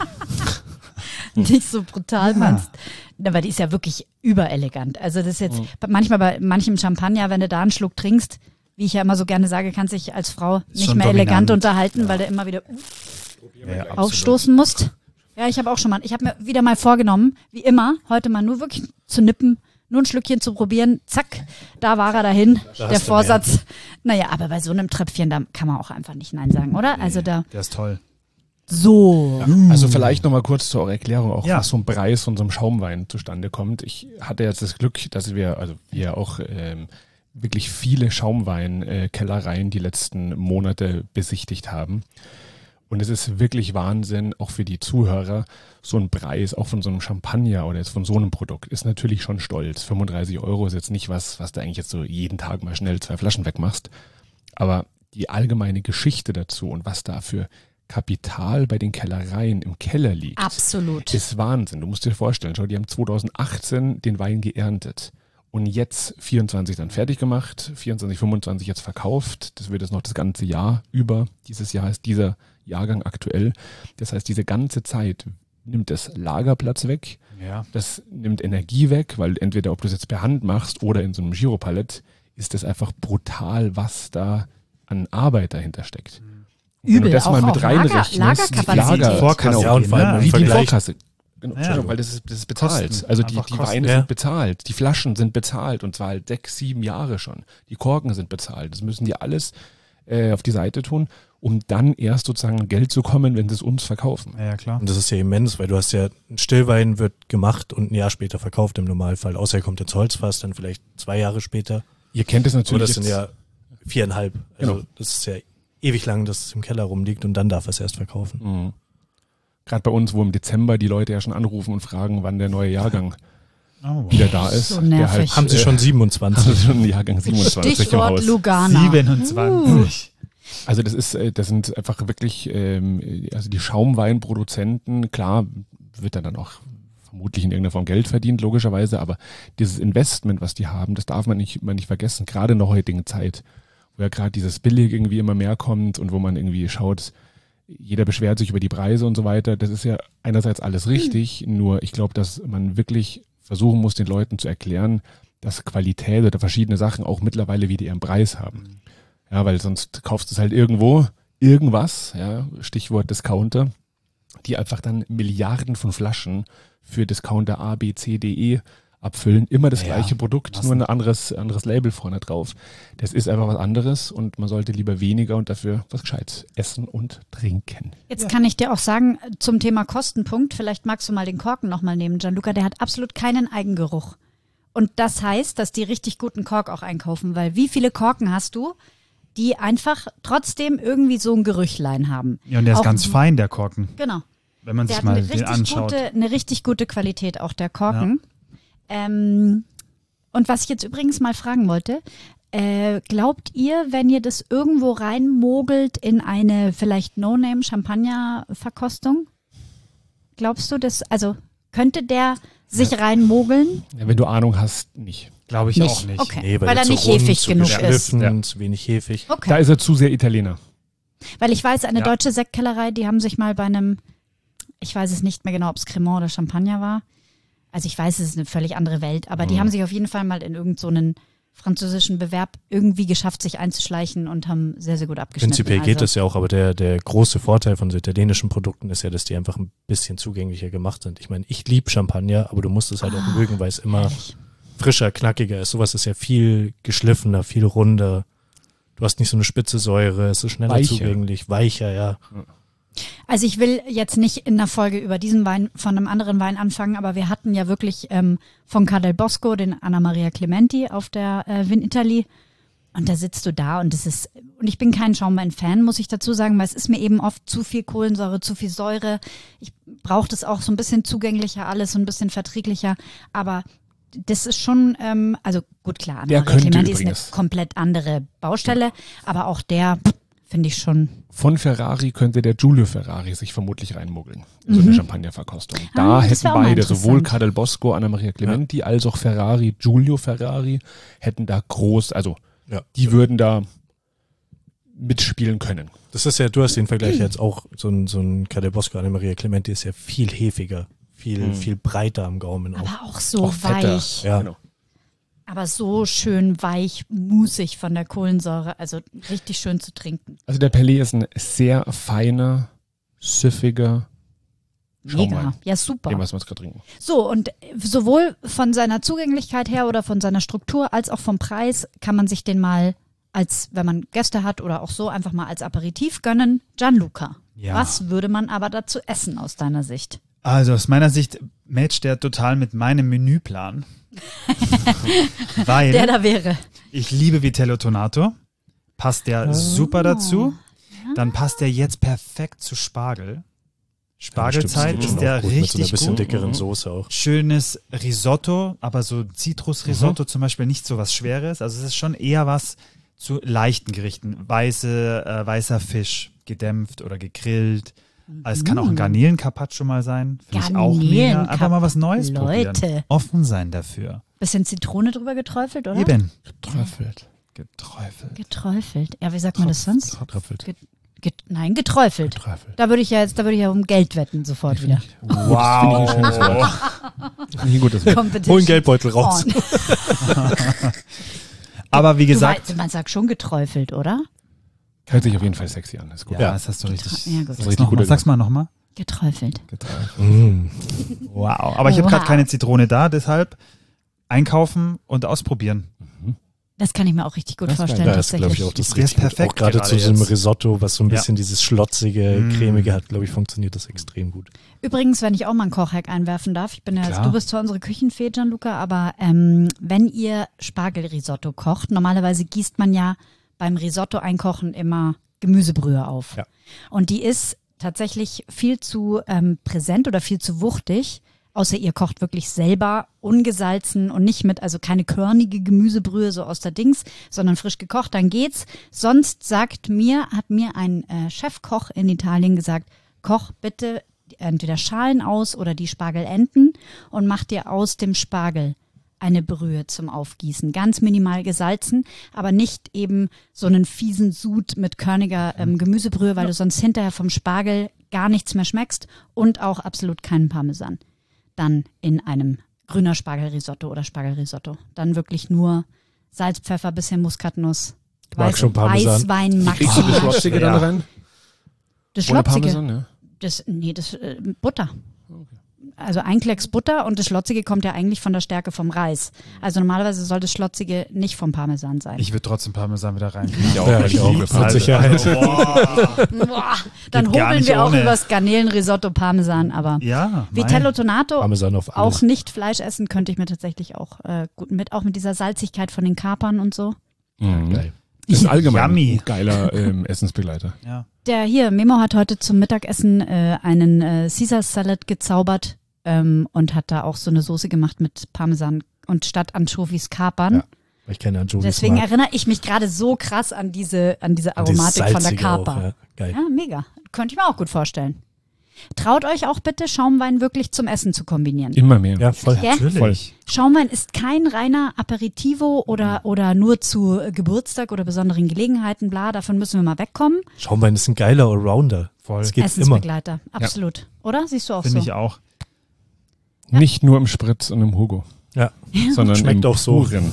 Nicht so brutal meinst. Aber die ist ja wirklich überelegant. Also das ist jetzt manchmal bei manchem Champagner, wenn du da einen Schluck trinkst, wie ich ja immer so gerne sage, kannst dich als Frau nicht schon mehr elegant dominant. unterhalten, weil du immer wieder Ja, absolut. aufstoßen musst. Ja, ich habe auch schon mal, ich habe mir wieder mal vorgenommen, wie immer, heute mal nur wirklich zu nippen, nur ein Schlückchen zu probieren, zack, da war er dahin, Da der hast du Vorsatz. Naja, aber bei so einem Tröpfchen, da kann man auch einfach nicht Nein sagen, oder? Also da, Der ist toll. so. Also vielleicht nochmal kurz zur Erklärung auch, Ja. was so ein Preis von so einem Schaumwein zustande kommt. Ich hatte jetzt das Glück, dass wir auch wirklich viele Schaumweinkellereien die letzten Monate besichtigt haben. Und es ist wirklich Wahnsinn, auch für die Zuhörer, so ein Preis, auch von so einem Champagner oder jetzt von so einem Produkt, ist natürlich schon stolz. 35 € ist jetzt nicht was du eigentlich jetzt so jeden Tag mal schnell 2 Flaschen wegmachst. Aber die allgemeine Geschichte dazu und was da für Kapital bei den Kellereien im Keller liegt, Absolut. ist Wahnsinn. Du musst dir vorstellen, schau, die haben 2018 den Wein geerntet und jetzt 24 dann fertig gemacht, 24, 25 jetzt verkauft. Das wird jetzt noch das ganze Jahr über. Dieses Jahr ist dieser Jahrgang aktuell. Das heißt, diese ganze Zeit nimmt das Lagerplatz weg. Ja. Das nimmt Energie weg, weil entweder ob du es jetzt per Hand machst oder in so einem Giropalett, ist das einfach brutal, was da an Arbeit dahinter steckt. Und wenn Übel, du das mal auch mit reinrechnest, Lagerkapazität. Vorkasse. Ja, und vor allem im wie die Vergleich, Vorkasse. Genau, Ja. Entschuldigung, weil das ist bezahlt. Kosten. Also die Einfach Weine Kosten. sind bezahlt, die Flaschen sind bezahlt und zwar halt 6, 7 Jahre schon. Die Korken sind bezahlt. Das müssen die alles auf die Seite tun, um dann erst sozusagen an Geld zu kommen, wenn sie es uns verkaufen. Ja, klar. und das ist ja immens, weil du hast ja, ein Stillwein wird gemacht und ein Jahr später verkauft im Normalfall, außer er kommt ins Holzfass, dann vielleicht 2 Jahre später. Ihr kennt es Aber natürlich. das sind ja 4,5. Also Genau. das ist ja ewig lang, dass es im Keller rumliegt und dann darf er es erst verkaufen. Mhm. Gerade bei uns, wo im Dezember die Leute ja schon anrufen und fragen, wann der neue Jahrgang Oh, wow. wieder da ist. So nervig. Haben sie schon 27? haben sie schon einen Jahrgang 27 im Stichwort Haus. Lugana. 27. Also das sind einfach wirklich, also die Schaumweinproduzenten, klar wird dann auch vermutlich in irgendeiner Form Geld verdient, logischerweise, aber dieses Investment, was die haben, das darf man nicht vergessen, gerade in der heutigen Zeit, wo ja gerade dieses Billig irgendwie immer mehr kommt und wo man irgendwie schaut, jeder beschwert sich über die Preise und so weiter, das ist ja einerseits alles richtig, nur ich glaube, dass man wirklich versuchen muss, den Leuten zu erklären, dass Qualität oder verschiedene Sachen auch mittlerweile wieder ihren Preis haben. Ja, weil sonst kaufst du es halt irgendwo, irgendwas, ja, Stichwort Discounter, die einfach dann Milliarden von Flaschen für Discounter A, B, C, D, E abfüllen. Immer das Ja, gleiche Produkt, nur ein anderes Label vorne drauf. Das ist einfach was anderes und man sollte lieber weniger und dafür was Gescheites essen und trinken. Jetzt kann ich dir auch sagen, zum Thema Kostenpunkt, vielleicht magst du mal den Korken nochmal nehmen, Gianluca, der hat absolut keinen Eigengeruch. Und das heißt, dass die richtig guten Kork auch einkaufen, weil wie viele Korken hast du, die einfach trotzdem irgendwie so ein Gerüchlein haben? Ja, und der ist Auch- ganz fein, der Korken. Genau. Wenn man Der sich hat mal eine den anschaut. richtig gute Qualität, auch der Korken. Und was ich jetzt übrigens mal fragen wollte, glaubt ihr, wenn ihr das irgendwo reinmogelt in eine vielleicht No-Name-Champagner-Verkostung, glaubst du, könnte der sich reinmogeln? Ja, wenn du Ahnung hast, nicht. Glaube ich Nicht. auch nicht. Okay. Weil er zu nicht rund, hefig zu genug ist. geschliffen, Ja. zu wenig hefig. Okay. Da ist er zu sehr Italiener. Weil ich weiß, eine Ja. deutsche Sektkellerei, die haben sich mal bei einem, ich weiß es nicht mehr genau, ob es Cremant oder Champagner war. Also ich weiß, es ist eine völlig andere Welt, aber die haben sich auf jeden Fall mal in irgend so einen französischen Bewerb irgendwie geschafft, sich einzuschleichen und haben sehr, sehr gut abgeschnitten. Prinzipiell geht also, das ja auch, aber der große Vorteil von so italienischen Produkten ist ja, dass die einfach ein bisschen zugänglicher gemacht sind. Ich meine, ich liebe Champagner, aber du musst es halt auch mögen, weil es immer herrlich. frischer, knackiger ist. Sowas ist ja viel geschliffener, viel runder. Du hast nicht so eine spitze Säure, es ist schneller Weicher. zugänglich, weicher, ja. Also ich will jetzt nicht in der Folge über diesen Wein von einem anderen Wein anfangen, aber wir hatten ja wirklich von Ca' del Bosco den Anna Maria Clementi auf der Vin Italy und da sitzt du da und und ich bin kein Schaumwein-Fan, muss ich dazu sagen, weil es ist mir eben oft zu viel Kohlensäure, zu viel Säure. Ich brauche das auch so ein bisschen zugänglicher, alles so ein bisschen verträglicher, aber das ist schon, also gut, klar, Anna Der Maria könnte Clementi ist eine übrigens. komplett andere Baustelle, aber auch der finde ich schon. Von Ferrari könnte der Giulio Ferrari sich vermutlich reinmogeln in so eine Champagnerverkostung. Da Ah, das hätten wär auch mal beide, sowohl interessant. Ca' del Bosco, Anna Maria Clementi, als auch Ferrari, Giulio Ferrari, hätten da Ja. die würden da mitspielen können. Das ist ja, du hast den Vergleich jetzt auch, so ein Ca' del Bosco Anna Maria Clementi ist ja viel hefiger, viel breiter am Gaumen auch. Aber auch so Auch fetter. weich. Ja. Genau. Aber so schön weich, musig von der Kohlensäure. Also richtig schön zu trinken. Also der Pelé ist ein sehr feiner, süffiger Mega. Schaumwein. Ja, super. Dem, was wir jetzt gerade trinken. So, und sowohl von seiner Zugänglichkeit her oder von seiner Struktur als auch vom Preis kann man sich den mal als, wenn man Gäste hat oder auch so, einfach mal als Aperitif gönnen. Gianluca, Ja. was würde man aber dazu essen aus deiner Sicht? Also aus meiner Sicht matcht der total mit meinem Menüplan. Weil Der da wäre. Ich liebe Vitello Tonato. Passt der super dazu. Dann passt der jetzt perfekt zu Spargel. Spargelzeit ist der gut, mit so einer richtig bisschen gut. dickeren Soße auch. Schönes Risotto, aber so Zitrusrisotto zum Beispiel, nicht so was Schweres. Also es ist schon eher was zu leichten Gerichten. Weißer Fisch, gedämpft oder gegrillt. Es kann auch ein Garnelen-Carpaccio mal sein. Finde ich auch mega. Einfach mal was Neues probieren. Leute. Offen sein dafür. Bisschen Zitrone drüber geträufelt, oder? Eben. Geträufelt. Geträufelt. Ja, wie sagt man das sonst? Geträufelt. Nein, geträufelt. Geträufelt. Da würde ich ja um Geld wetten sofort wieder. Wow. Das finde ich ein schönes Wort. Finde ich ein gutes Wort. Competition. Hol einen Geldbeutel raus. On. Aber wie gesagt, Man sagt schon geträufelt, oder? Hört sich auf jeden Fall sexy an. Ist gut. ja, das hast du richtig. Ja, gut. Das ist richtig gut. Sag's mal nochmal. Geträufelt. Wow. Aber ich habe gerade Wow. keine Zitrone da, deshalb einkaufen und ausprobieren. Das kann ich mir auch richtig gut Das ist vorstellen, Ja, das glaube tatsächlich. ich auch, das ist Der ist richtig gut. perfekt Auch gerade gerade zu so einem jetzt. Risotto, was so ein Ja. bisschen dieses schlotzige, cremige hat, glaube ich, funktioniert das extrem gut. Übrigens, wenn ich auch mal einen Kochhack einwerfen darf, ich bin ja jetzt, Klar. du bist zwar unsere Küchenfee, Gianluca, aber wenn ihr Spargelrisotto kocht, normalerweise gießt man ja beim Risotto einkochen immer Gemüsebrühe auf. Ja. Und die ist tatsächlich viel zu präsent oder viel zu wuchtig, außer ihr kocht wirklich selber ungesalzen und nicht mit, also keine körnige Gemüsebrühe so aus der Dings, sondern frisch gekocht, dann geht's. Sonst hat mir ein Chefkoch in Italien gesagt, koch bitte entweder Schalen aus oder die Spargelenden und mach dir aus dem Spargel eine Brühe zum Aufgießen. Ganz minimal gesalzen, aber nicht eben so einen fiesen Sud mit körniger Gemüsebrühe, weil du sonst hinterher vom Spargel gar nichts mehr schmeckst und auch absolut keinen Parmesan. Dann in einem grüner Spargelrisotto oder Spargelrisotto. Dann wirklich nur Salz, Pfeffer, bisschen Muskatnuss, Ich mag schon Parmesan. Weißwein, Kriegst du das maximal. Schlotzige dann rein? Das Ohne Schlotzige, Parmesan, ja. das Butter. Also ein Klecks Butter und das Schlotzige kommt ja eigentlich von der Stärke vom Reis. Also normalerweise soll das Schlotzige nicht vom Parmesan sein. Ich würde trotzdem Parmesan wieder rein. Ja, ich auch, mit Sicherheit. Boah, dann Geht gar hobeln nicht wir auch ohne. übers Garnelenrisotto Parmesan, aber Ja, Vitello Tonato, Parmesan auf alles. auch nicht Fleisch essen, könnte ich mir tatsächlich auch gut auch mit dieser Salzigkeit von den Kapern und so. Mhm. Geil. Ist allgemein Yummy. ein geiler Essensbegleiter. Ja. Memo hat heute zum Mittagessen einen Caesar Salad gezaubert und hat da auch so eine Soße gemacht mit Parmesan und statt Anchovies Kapern. Ja, weil ich keine Anchovies Deswegen mag. erinnere ich mich gerade so krass an diese Und dieses Aromatik von der Salzige Kaper. auch, ja. Geil. Ja, mega. Könnte ich mir auch gut vorstellen. Traut euch auch bitte, Schaumwein wirklich zum Essen zu kombinieren. Immer mehr. Ja, voll. Ja? Natürlich. Schaumwein ist kein reiner Aperitivo oder nur zu Geburtstag oder besonderen Gelegenheiten, bla, davon müssen wir mal wegkommen. Schaumwein ist ein geiler Allrounder. Voll. Das geht immer. Essensbegleiter, absolut. Oder? Siehst du auch Finde so? ich auch. Nicht nur im Spritz und im Hugo, Ja. sondern Schmeckt im auch so. Puren.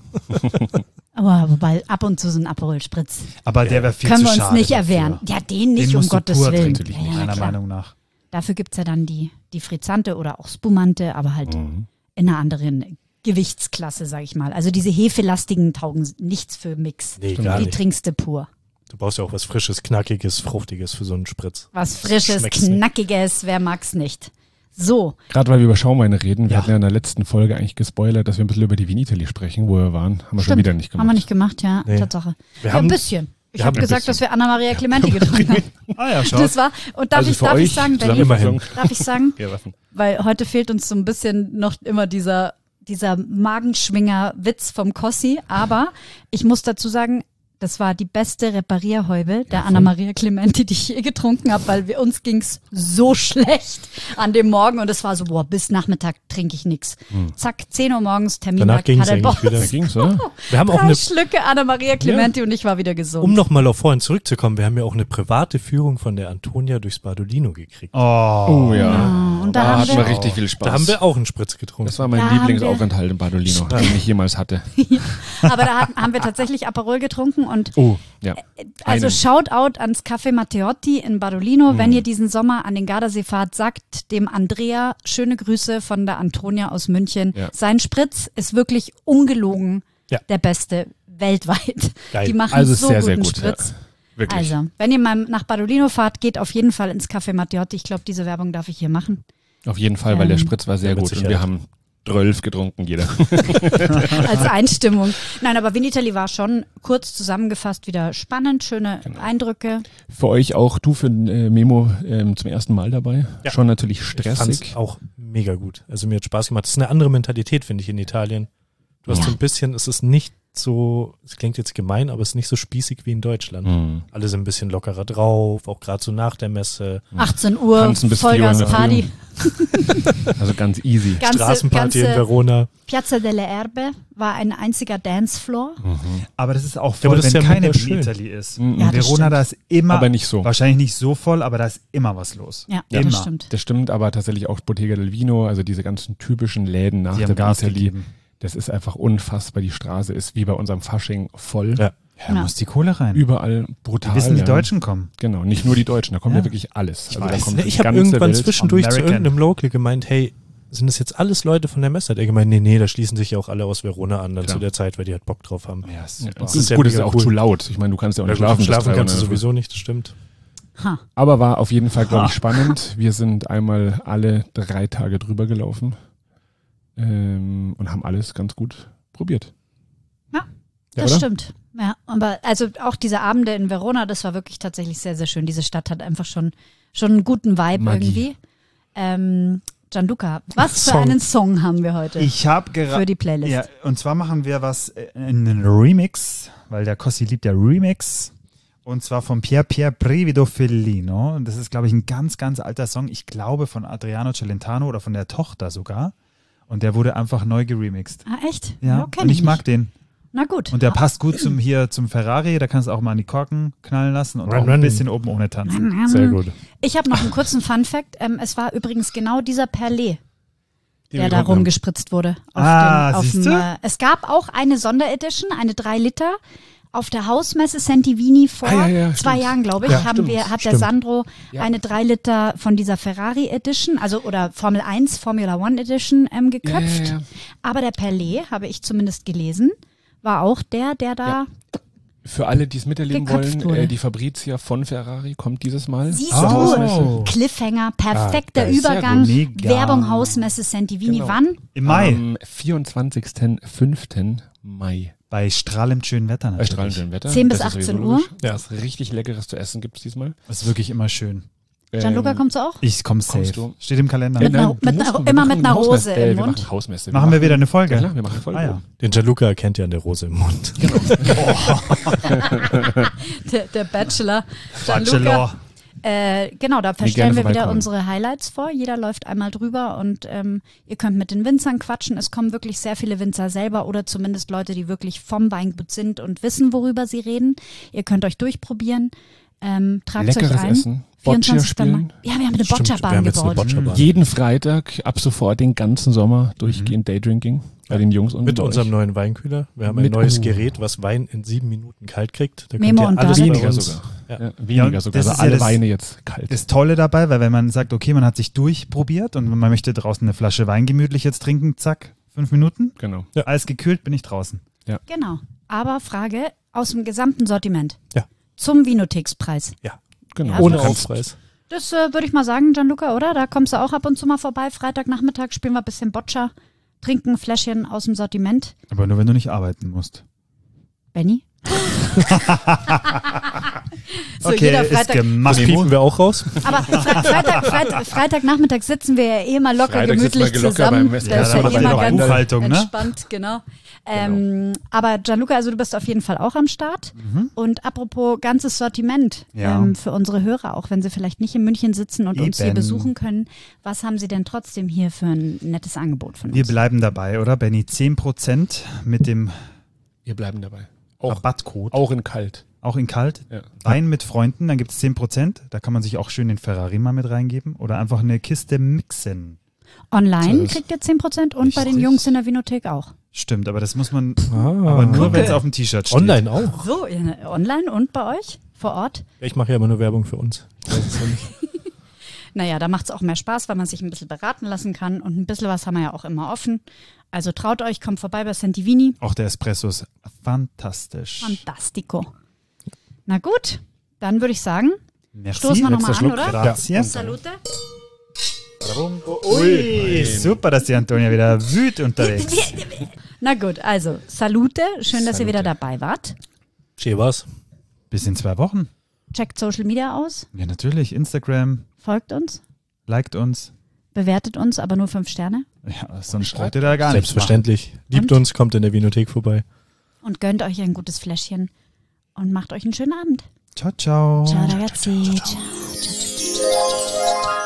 Aber wobei ab und zu so ein Aperol Spritz. Aber der wäre viel Können zu wir uns schade nicht dafür. erwehren. Ja, den nicht, Den um musst du Gottes pur Willen. trinken, natürlich nicht, Ja, meiner klar. Meinung nach. Dafür gibt's ja dann die Frizzante oder auch Spumante, aber halt in einer anderen Gewichtsklasse, sag ich mal. Also diese hefelastigen taugen nichts für Mix. Nee, gar Die nicht. trinkst du pur. Du brauchst ja auch was Frisches, Knackiges, Fruchtiges für so einen Spritz. Was Frisches, Schmeck's nicht. Knackiges, wer mag's nicht? So, Gerade weil wir über Schaumweine reden, wir Ja. hatten ja in der letzten Folge eigentlich gespoilert, dass wir ein bisschen über die Vinitali sprechen, wo wir waren. Haben wir schon stimmt. wieder nicht gemacht. Haben wir nicht gemacht, ja, Nee. Tatsache. Wir Ja, haben- ein bisschen. Ich wir habe haben ein gesagt, bisschen. dass wir Anna-Maria Clementi getrunken haben. Ah ja, schau. Das war, und darf Also ich für darf euch ich sagen, zusammen- Benni, Immerhin. darf ich sagen, Ja, Waffen. weil heute fehlt uns so ein bisschen noch immer dieser Magenschwinger-Witz vom Kossi, aber ich muss dazu sagen, das war die beste Reparierhäube der Anna-Maria Clementi, die ich je getrunken habe, weil uns ging's so schlecht an dem Morgen und es war so, boah, bis Nachmittag trinke ich nix. Zack, 10 Uhr morgens, Termin Danach bei ging es Paderborn. eigentlich wieder. Da ging's, oder? Wir haben auch 3 eine, Schlücke Anna-Maria Clementi und ich war wieder gesund. um nochmal auf vorhin zurückzukommen, wir haben ja auch eine private Führung von der Antonia durchs Badolino gekriegt. Oh ja. und da Da haben hatten wir- wir richtig viel Spaß. Da haben wir auch einen Spritz getrunken. Das war mein Da haben Lieblingsaufenthalt in Badolino, den ich jemals hatte. Aber da haben wir tatsächlich Aperol getrunken und Oh, ja. also Einen. Shoutout ans Café Matteotti in Badolino. Wenn ihr diesen Sommer an den Gardasee fahrt, sagt dem Andrea schöne Grüße von der Antonia aus München. Ja. Sein Spritz ist wirklich ungelogen Ja. der beste weltweit. Geil. Die machen Also so sehr, guten sehr gut. Ja. Spritz. Wirklich. Also, wenn ihr mal nach Badolino fahrt, geht auf jeden Fall ins Café Matteotti. Ich glaube, diese Werbung darf ich hier machen. Auf jeden Fall, weil der Spritz war sehr Ja, mit gut. Und Sicherheit. wir haben 12 getrunken, jeder. Als Einstimmung. Nein, aber Vinitaly war schon kurz zusammengefasst wieder spannend, schöne Eindrücke. Für euch auch, du für Memo zum ersten Mal dabei. Ja. Schon natürlich Ich stressig. fand's auch mega gut. Also mir hat Spaß gemacht. Das ist eine andere Mentalität, finde ich, in Italien. Du hast so ein bisschen, es ist nicht so, es klingt jetzt gemein, aber es ist nicht so spießig wie in Deutschland. Mhm. Alle sind ein bisschen lockerer drauf, auch gerade so nach der Messe. 18 Uhr, Tanzen bis 4 Uhr in der Vollgas-Party. Also ganz easy. Straßenparty in ganze Verona. Piazza delle Erbe war ein einziger Dancefloor. Aber das ist auch Ja, aber voll, das ist wenn ja keine wunderschön. Italy ist. Mhm. Ja, In das Verona, stimmt. da ist immer, Aber nicht so. wahrscheinlich nicht so voll, aber da ist immer was los. Ja, Immer. das stimmt. Das stimmt, aber tatsächlich auch Bottega del Vino, also diese ganzen typischen Läden nach Die der haben Gas Italy. gegeben. Das ist einfach unfassbar. Die Straße ist wie bei unserem Fasching voll. Ja. Ja, Ja. muss die Kohle rein. Überall brutal. Die wissen, die ja. Deutschen kommen. Genau, nicht nur die Deutschen, da kommt ja, Ja. wirklich alles. Ich Also da weiß. kommt die Ich habe ganze irgendwann Welt. zwischendurch zu American. irgendeinem Local gemeint, hey, sind das jetzt alles Leute von der Messe? Hat er gemeint, nee, da schließen sich ja auch alle aus Verona an, dann Klar. zu der Zeit, weil die halt Bock drauf haben. Ja, Ja, super. das ist ist ja gut, ist mega ja auch cool. zu laut. Ich meine, du kannst ja auch nicht Ja, schlafen. bis schlafen 3 Uhr kannst du in der Früh. sowieso nicht, das stimmt. Ha. Aber war auf jeden Fall, glaube ich, spannend. Wir sind einmal alle 3 Tage drüber gelaufen und haben alles ganz gut probiert. Ja, Ja, das oder? stimmt. Ja, aber also auch diese Abende in Verona, das war wirklich tatsächlich sehr, sehr schön. Diese Stadt hat einfach schon einen guten Vibe Magie. irgendwie. Gianluca, was für Song. einen Song haben wir heute Ich habe für gerade. die Playlist? Ja, und zwar machen wir was in einen Remix, weil der Kossi liebt ja Remix. Und zwar von Pier Brivido Fellino. Und das ist, glaube ich, ein ganz, ganz alter Song. Ich glaube von Adriano Celentano oder von der Tochter sogar. Und der wurde einfach neu geremixed. Ah, echt? Ja, kenn und ich nicht. mag den. Na gut. Und der passt gut zum Ferrari. Da kannst du auch mal an die Korken knallen lassen und Run, auch ein run. bisschen oben ohne tanzen. Sehr gut. Ich habe noch einen kurzen Fun-Fact. Es war übrigens genau dieser Perlet, Den der wir da getrunken haben. rumgespritzt wurde. siehste? Es gab auch eine Sonderedition, eine 3 Liter. Auf der Hausmesse Santivini vor ja, 2 stimmt. Jahren, glaube ich, Ja, hat der stimmt. Sandro Ja. eine 3 Liter von dieser Ferrari Edition, also oder Formel 1, Formula 1 Edition geköpft. Ja. Aber der Perlet, habe ich zumindest gelesen, war auch der da. Für alle, die es miterleben Geköpft wurde. wollen, die Fabrizia von Ferrari kommt dieses Mal. Siehst zur du, Hausmesse. Cliffhanger, perfekter geil, sehr Übergang, gut. Mega. Werbung Hausmesse Santivini. Genau. Wann? Im Mai. Am 24.05. Mai. Bei strahlend schönem Wetter Bei natürlich. strahlendem Wetter. 10 bis Das ist 18 sowieso Uhr. logisch. Ja, was richtig Leckeres zu essen gibt es diesmal. Das ist wirklich immer schön. Gianluca, kommst du auch? Ich komme safe. Kommst du? Steht im Kalender. Mit einer- du mit musst- einer- wir immer machen mit einer eine Rose Hausmesse. im Wir Mund. machen Hausmesse. Machen wir wieder eine Folge? Ja, klar, wir machen Folge. Ah, ja. Den Gianluca kennt ja an der Rose im Mund. Der Bachelor. Bachelor. Genau, da gerne stellen wir wieder vorbeikommen. unsere Highlights vor. Jeder läuft einmal drüber und ihr könnt mit den Winzern quatschen. Es kommen wirklich sehr viele Winzer selber oder zumindest Leute, die wirklich vom Weingut sind und wissen, worüber sie reden. Ihr könnt euch durchprobieren. Tragt euch Leckeres ein. Essen. Boccia 24. Mai. spielen. Ja, wir haben eine Stimmt, wir Boccia-Bahn haben jetzt eine gebaut. Boccia-Bahn. Jeden Freitag ab sofort den ganzen Sommer durchgehend Daydrinking bei den Jungs und Mit bei unserem euch. neuen Weinkühler. Wir haben ein Mit- neues Oh. Gerät, was Wein in 7 Minuten kalt kriegt. Da Memo könnt und ihr alles Daniel. bei Weniger uns. sogar. Ja. Ja, weniger und sogar. das Also ist ja alle das- Weine jetzt kalt. Das Tolle dabei, weil wenn man sagt, okay, man hat sich durchprobiert und man möchte draußen eine Flasche Wein gemütlich jetzt trinken, zack, 5 Minuten, Genau. alles gekühlt, bin ich draußen. Genau. Aber Frage aus dem gesamten Sortiment. Ja. Zum Vinotheks-Preis. Genau. Ja, Ohne Du kannst- Aufpreis. Das würde ich mal sagen, Gianluca, oder? Da kommst du auch ab und zu mal vorbei. Freitagnachmittag spielen wir ein bisschen Boccia, trinken ein Fläschchen aus dem Sortiment. Aber nur, wenn du nicht arbeiten musst. Benny? So, Okay, jeder ist Freitag. gemacht. Das piepen wir auch raus. Aber Freitagnachmittag sitzen wir ja eh mal locker Freitag sitzen gemütlich wir locker zusammen. beim Essen. Da Ja, ist dann ja machen eh wir mal noch ganz Buchhaltung, ne? entspannt, genau. Aber Gianluca, also du bist auf jeden Fall auch am Start. Und apropos ganzes Sortiment Ja. für unsere Hörer, auch wenn sie vielleicht nicht in München sitzen und uns hier Eben. besuchen können, was haben sie denn trotzdem hier für ein nettes Angebot von Wir uns? bleiben dabei, oder Benny? 10% mit dem Wir bleiben dabei. Auch, Rabattcode. auch in kalt. Auch in kalt. Ja. Wein mit Freunden, dann gibt es 10%. Da kann man sich auch schön den Ferrari mal mit reingeben. Oder einfach eine Kiste mixen. Online So ist- kriegt ihr 10% und bei den Richtig. Jungs in der Vinothek auch. Stimmt, aber das muss man, Ah. aber nur, Okay. wenn es auf dem T-Shirt steht. Online auch. So, online und bei euch vor Ort? Ich mache ja immer nur Werbung für uns. Ich weiß es ja nicht. Naja, da macht es auch mehr Spaß, weil man sich ein bisschen beraten lassen kann und ein bisschen was haben wir ja auch immer offen. Also traut euch, kommt vorbei bei Santivini. Auch der Espresso ist fantastisch. Fantastico. Na gut, dann würde ich sagen, Merci. stoßen wir nochmal letzter an, Schluck. oder? Grazie. Ja. Salute. Warum? Ui, super, dass die Antonia wieder wütend unterwegs ist. Na gut, also Salute. Schön, dass ihr Salute. wieder dabei wart. Schön was. Bis in 2 Wochen. Checkt Social Media aus. Ja, natürlich. Instagram, Folgt uns. liked uns. Bewertet uns, aber nur 5 Sterne. Ja, sonst braucht ihr da gar nichts machen. Selbstverständlich. Liebt Und? uns, kommt in der Vinothek vorbei. Und gönnt euch ein gutes Fläschchen. Und macht euch einen schönen Abend. Ciao, ciao. Ciao ragazzi. Ciao, ciao, ciao, ciao, ciao.